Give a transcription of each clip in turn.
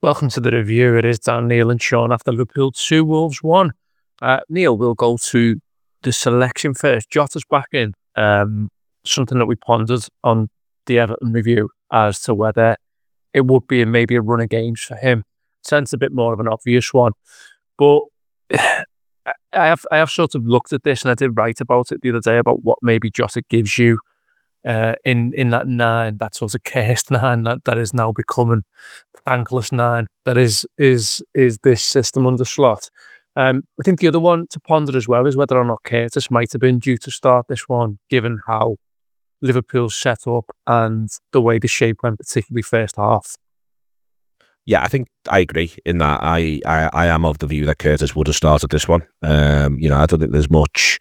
Welcome to the review. It is Dan, Neil, and Sean after Liverpool 2, Wolves 1. Neil, we'll go to the selection first. Jota's back in. Something that we pondered on the Everton review as to whether it would be maybe a run of games for him. Sounds a bit more of an obvious one. But I have sort of looked at this, and I did write about it the other day about what maybe Jota gives you in that 9, that sort of cursed 9 that is now becoming thankless 9 that is this system under Slot. I think the other one to ponder as well is whether or not Curtis might have been due to start this one, given how Liverpool's set up and the way the shape went, particularly first half. Yeah, I think I agree in that. I am of the view that Curtis would have started this one. I don't think there's much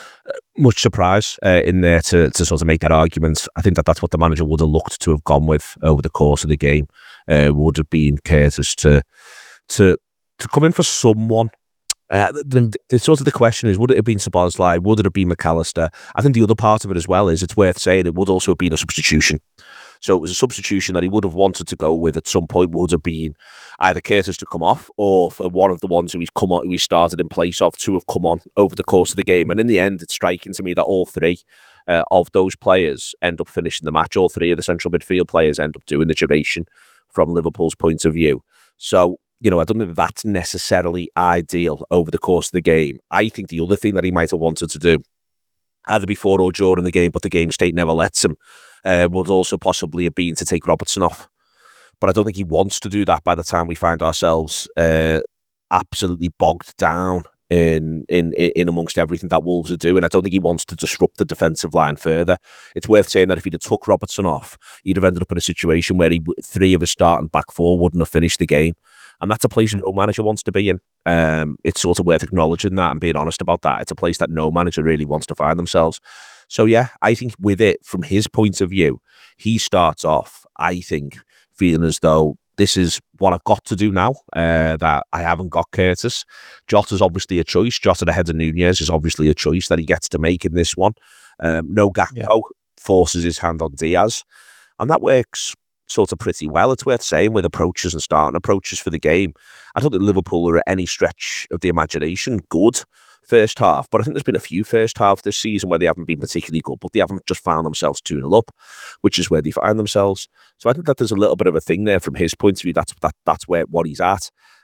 surprise in there to sort of make that argument. I think that's what the manager would have looked to have gone with over the course of the game. Would have been Curtis to come in for someone. The sort of the question is, would it have been Szoboszlai? Would it have been McAllister? I think the other part of it as well is it's worth saying it would also have been a substitution. So it was a substitution that he would have wanted to go with at some point, would have been either Curtis to come off or for one of the ones who he started in place of to have come on over the course of the game. And in the end, it's striking to me that all three of those players end up finishing the match. All three of the central midfield players end up doing the duration from Liverpool's point of view. So, I don't think that's necessarily ideal over the course of the game. I think the other thing that he might have wanted to do, either before or during the game, but the game state never lets him, would also possibly have been to take Robertson off. But I don't think he wants to do that by the time we find ourselves absolutely bogged down in amongst everything that Wolves are doing. I don't think he wants to disrupt the defensive line further. It's worth saying that if he'd have took Robertson off, he'd have ended up in a situation where three of his starting back four wouldn't have finished the game. And that's a place no manager wants to be in. It's sort of worth acknowledging that and being honest about that. It's a place that no manager really wants to find themselves. So yeah, I think with it, from his point of view, he starts off, I think, feeling as though this is what I've got to do now, that I haven't got Curtis. Jota's obviously a choice. Jota ahead of Nunez is obviously a choice that he gets to make in this one. No Gakpo forces his hand on Diaz. And that works sort of pretty well, it's worth saying, with approaches and starting approaches for the game. I don't think Liverpool are at any stretch of the imagination good first half, but I think there's been a few first halves this season where they haven't been particularly good, but they haven't just found themselves 2-0 up, which is where they find themselves. So I think that there's a little bit of a thing there from his point of view. That's where what he's at.